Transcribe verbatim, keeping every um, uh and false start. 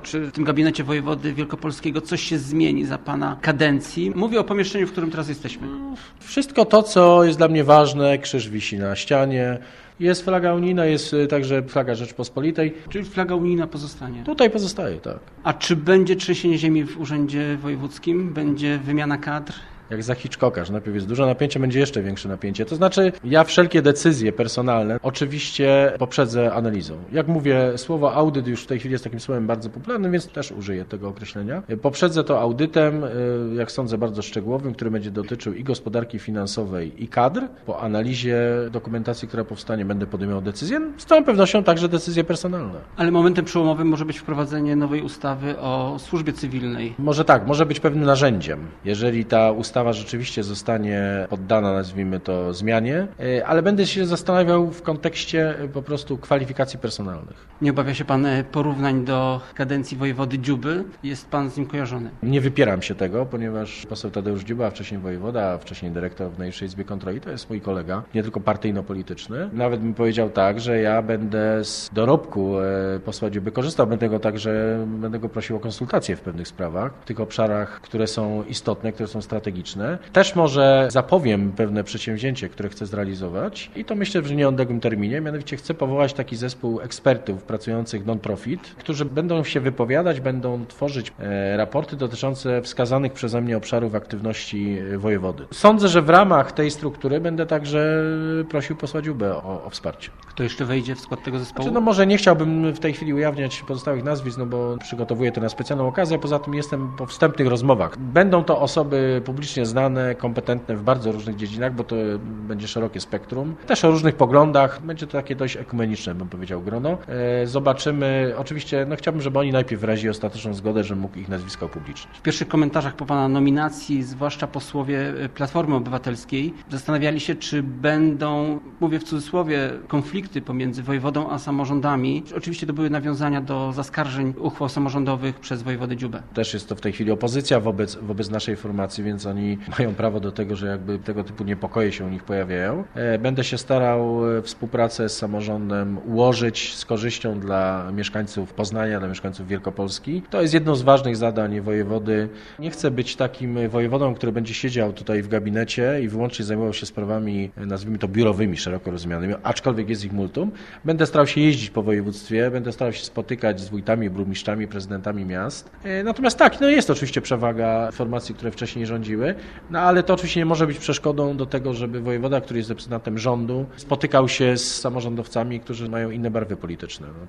czy w tym gabinecie wojewody wielkopolskiego coś się zmieni za pana kadencji? Mówię o pomieszczeniu, w którym teraz jesteśmy. Wszystko to, co jest dla mnie ważne, krzyż wisi na ścianie. Jest flaga unijna, jest także flaga Rzeczpospolitej. Czyli flaga unijna pozostanie? Tutaj pozostaje, tak. A czy będzie trzęsienie ziemi w urzędzie wojewódzkim? Będzie wymiana kadr? Jak za Hitchcocka, że najpierw jest dużo napięcie, będzie jeszcze większe napięcie. To znaczy, ja wszelkie decyzje personalne oczywiście poprzedzę analizą. Jak mówię, słowo audyt już w tej chwili jest takim słowem bardzo popularnym, więc też użyję tego określenia. Poprzedzę to audytem, jak sądzę, bardzo szczegółowym, który będzie dotyczył i gospodarki finansowej, i kadr. Po analizie dokumentacji, która powstanie, będę podejmował decyzję. Z całą pewnością także decyzje personalne. Ale momentem przełomowym może być wprowadzenie nowej ustawy o służbie cywilnej. Może tak, może być pewnym narzędziem. Jeżeli ta ustawa rzeczywiście zostanie poddana, nazwijmy to, zmianie, ale będę się zastanawiał w kontekście po prostu kwalifikacji personalnych. Nie obawia się pan porównań do kadencji wojewody Dziuby? Jest pan z nim kojarzony? Nie wypieram się tego, ponieważ poseł Tadeusz Dziuba, a wcześniej wojewoda, a wcześniej dyrektor w Najwyższej Izbie Kontroli, to jest mój kolega, nie tylko partyjno-polityczny. Nawet bym powiedział tak, że ja będę z dorobku posła Dziuby korzystał, będę go także, będę go prosił o konsultacje w pewnych sprawach, w tych obszarach, które są istotne, które są strategiczne. Też może zapowiem pewne przedsięwzięcie, które chcę zrealizować i to myślę, że w nieodległym terminie. Mianowicie chcę powołać taki zespół ekspertów pracujących non-profit, którzy będą się wypowiadać, będą tworzyć e, raporty dotyczące wskazanych przeze mnie obszarów aktywności wojewody. Sądzę, że w ramach tej struktury będę także prosił posła Dziubę o, o wsparcie. Kto jeszcze wejdzie w skład tego zespołu? Znaczy, no może nie chciałbym w tej chwili ujawniać pozostałych nazwisk, no bo przygotowuję to na specjalną okazję, a poza tym jestem po wstępnych rozmowach. Będą to osoby publicznie znane, kompetentne w bardzo różnych dziedzinach, bo to będzie szerokie spektrum. Też o różnych poglądach. Będzie to takie dość ekumeniczne, bym powiedział, grono. Zobaczymy. Oczywiście, no chciałbym, żeby oni najpierw wyrazili ostateczną zgodę, że mógł ich nazwiska upublicznić. W pierwszych komentarzach po pana nominacji, zwłaszcza posłowie Platformy Obywatelskiej, zastanawiali się, czy będą, mówię w cudzysłowie, konflikty pomiędzy wojewodą a samorządami. Oczywiście to były nawiązania do zaskarżeń uchwał samorządowych przez wojewodę Dziubę. Też jest to w tej chwili opozycja wobec, wobec naszej formacji, więc oni mają prawo do tego, że jakby tego typu niepokoje się u nich pojawiają. Będę się starał współpracę z samorządem ułożyć z korzyścią dla mieszkańców Poznania, dla mieszkańców Wielkopolski. To jest jedno z ważnych zadań wojewody. Nie chcę być takim wojewodą, który będzie siedział tutaj w gabinecie i wyłącznie zajmował się sprawami, nazwijmy to biurowymi, szeroko rozumianymi, aczkolwiek jest ich multum. Będę starał się jeździć po województwie, będę starał się spotykać z wójtami, burmistrzami, prezydentami miast. Natomiast tak, no jest oczywiście przewaga formacji, które wcześniej rządziły, no ale to oczywiście nie może być przeszkodą do tego, żeby wojewoda, który jest reprezentantem rządu, spotykał się z samorządowcami, którzy mają inne barwy polityczne.